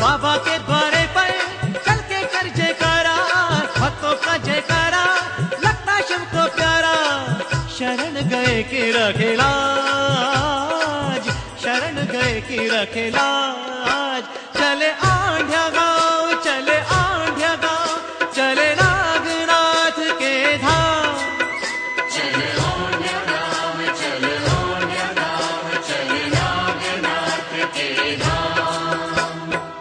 बाबा के द्वारे पर चल के कर जयकारा, भक्तों का जयकारा लगता शिव को प्यारा। शरण गए कि रखे लाज, शरण गए कि रखे लाज। चले आंध्या गाँव, चले आंध्या गाँव, चले नागनाथ के धाम। चले आंध्या गाँव, चले आंध्या गाँव, चले नागनाथ के धाम।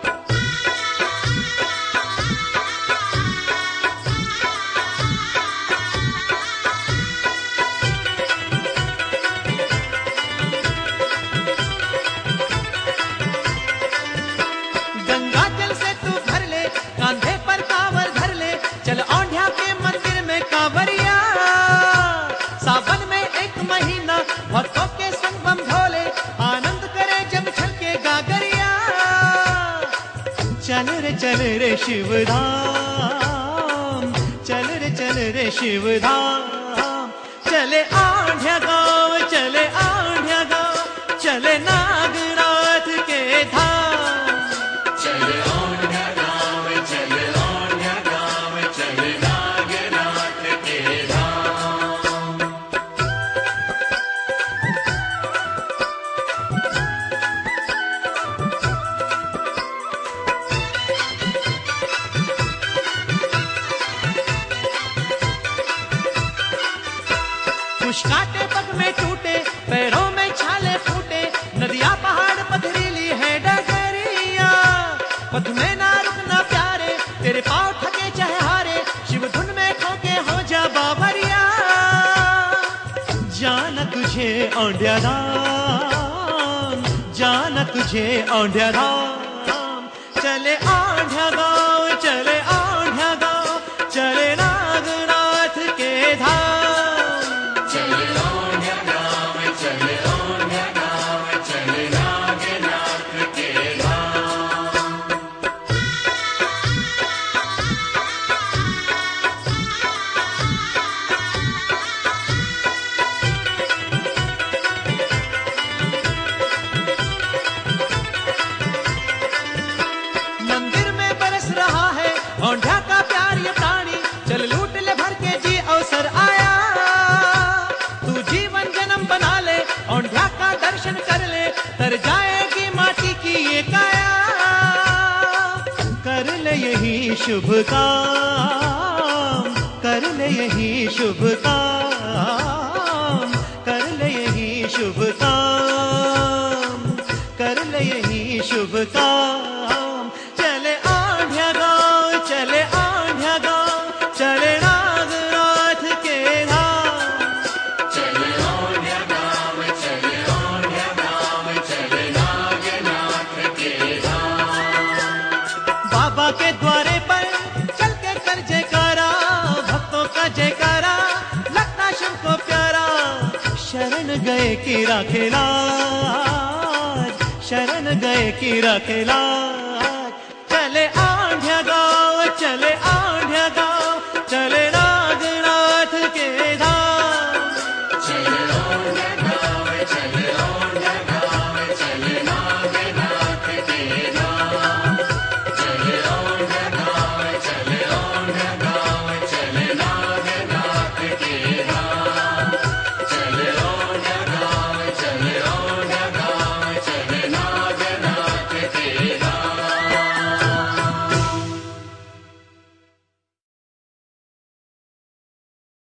गंगा जल से तू भर ले, कांधे पर कांवर धर ले, चल औंढ्या के मंदिर में कांवरिया। सावन में एक महीना भक्तों के संग बम भोले, आनंद करे जब छलके गागरिया। चल रे शिवधाम, चल रे शिवधाम। चले आंध्या गाँव, चले आंध्या गाँव, चले नागनाथ के धाम। चले आंध्या गाँव, चले आंध्या गाँव, चले नागनाथ के धाम। कुछ काटे पग में टूटे, पैरों में छाले फूटे, नदियां पहाड़ पथरीली है डगरिया। पथ में ना रुकना प्यारे, तेरे पाँव थके चाहे हारे, शिव धुन में खोके हो जा बाबरिया। जाना तुझे औंढ्या धाम, जाना तुझे औंढ्या धाम। चले औंढ्या गाँव, चले औंढ्या गाँव, चले नागनाथ के धाम। चले आंध्या गाँव, चले आंध्या गाँव, चले नागनाथ के धाम। मंदिर में बरस रहा है औंढ्या का प्यार ये प्राणी, चल लूट ले भर के जी अवसर आया। तू जीवन जन्म बना ले, औंढ्या का दर्शन कर ले, तर जाएगी माटी की ये काया। कर ले यही शुभ काम, कर ले यही शुभ काम, कर ले यही शुभ काम, कर ले यही शुभ काम। चले आंध्या गाँव, चले आंध्या गाँव, चले नागनाथ के धाम। चले आंध्या गाँव, चले आंध्या गाँव, चले नागनाथ के धाम। बाबा के द्वारे पर चल के कर जयकारा, भक्तों का जयकारा लगता शिव को प्यारा। शरण गए कि राखे लाज, शरण गए कि राखे लाज। चले आंध्या गाँव, चले आंध्या गाँव, चले